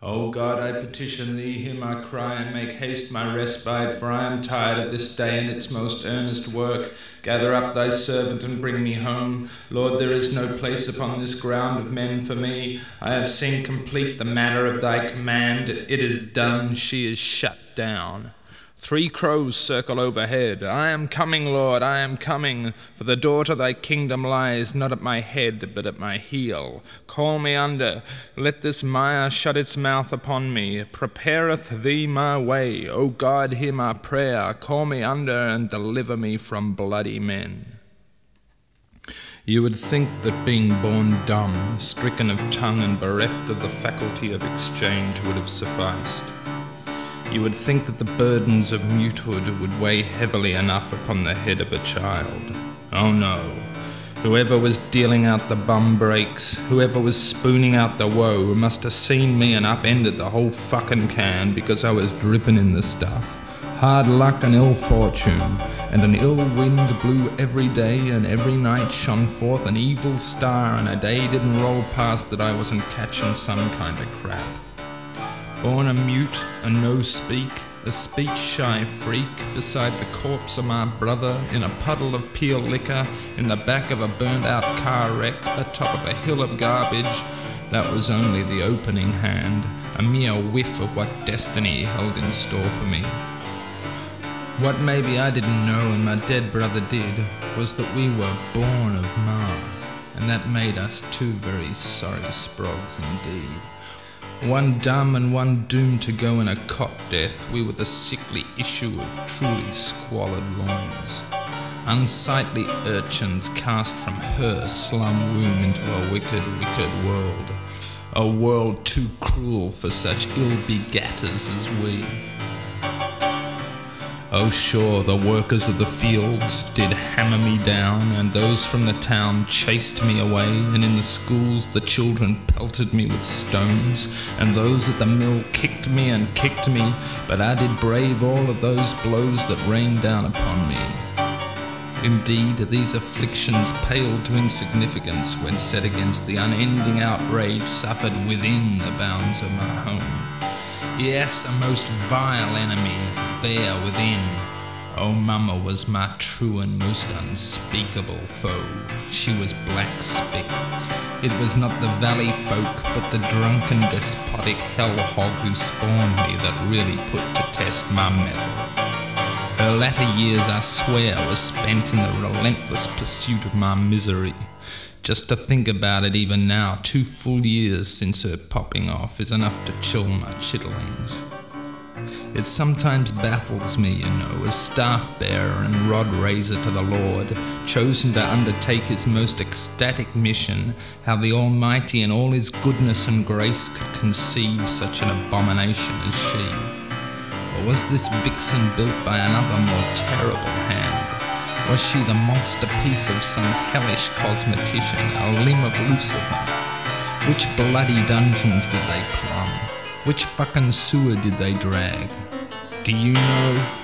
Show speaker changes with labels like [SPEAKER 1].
[SPEAKER 1] O God, I petition thee, hear my cry, and make haste my respite, for I am tired of this day and its most earnest work. Gather up thy servant and bring me home. Lord, there is no place upon this ground of men for me. I have seen complete the matter of thy command. It is done, she is shut down. 3 crows circle overhead. I am coming, Lord, I am coming, for the door to thy kingdom lies not at my head, but at my heel. Call me under, let this mire shut its mouth upon me. Prepareth thee my way, O God, hear my prayer. Call me under and deliver me from bloody men. You would think that being born dumb, stricken of tongue and bereft of the faculty of exchange would have sufficed. You would think that the burdens of mutehood would weigh heavily enough upon the head of a child. Oh no. Whoever was dealing out the bum breaks, whoever was spooning out the woe, must have seen me and upended the whole fucking can because I was dripping in the stuff. Hard luck and ill fortune, and an ill wind blew every day, and every night shone forth an evil star, and a day didn't roll past that I wasn't catching some kind of crap. Born a mute, a no-speak, a speech-shy freak, beside the corpse of my brother, in a puddle of peel liquor, in the back of a burnt-out car wreck, atop of a hill of garbage. That was only the opening hand, a mere whiff of what destiny held in store for me. What maybe I didn't know and my dead brother did, was that we were born of Ma, and that made us 2 very sorry sprogs indeed. One dumb and one doomed to go in a cot death, we were the sickly issue of truly squalid loins. Unsightly urchins cast from her slum womb into a wicked, wicked world. A world too cruel for such ill-begatters as we. Oh sure, the workers of the fields did hammer me down, and those from the town chased me away, and in the schools the children pelted me with stones, and those at the mill kicked me and kicked me, but I did brave all of those blows that rained down upon me. Indeed, these afflictions paled to insignificance when set against the unending outrage suffered within the bounds of my home. Yes, a most vile enemy, there within. Oh, Mama was my true and most unspeakable foe. She was black spick. It was not the valley folk, but the drunken, despotic hell hog who spawned me that really put to test my mettle. Her latter years, I swear, were spent in the relentless pursuit of my misery. Just to think about it even now, 2 full years since her popping off is enough to chill my chitterlings. It sometimes baffles me, you know, as staff-bearer and rod-raiser to the Lord, chosen to undertake his most ecstatic mission, how the Almighty in all his goodness and grace could conceive such an abomination as she. Or was this vixen built by another more terrible hand? Was she the monster piece of some hellish cosmetician, a limb of Lucifer? Which bloody dungeons did they plumb? Which fucking sewer did they drag? Do you know?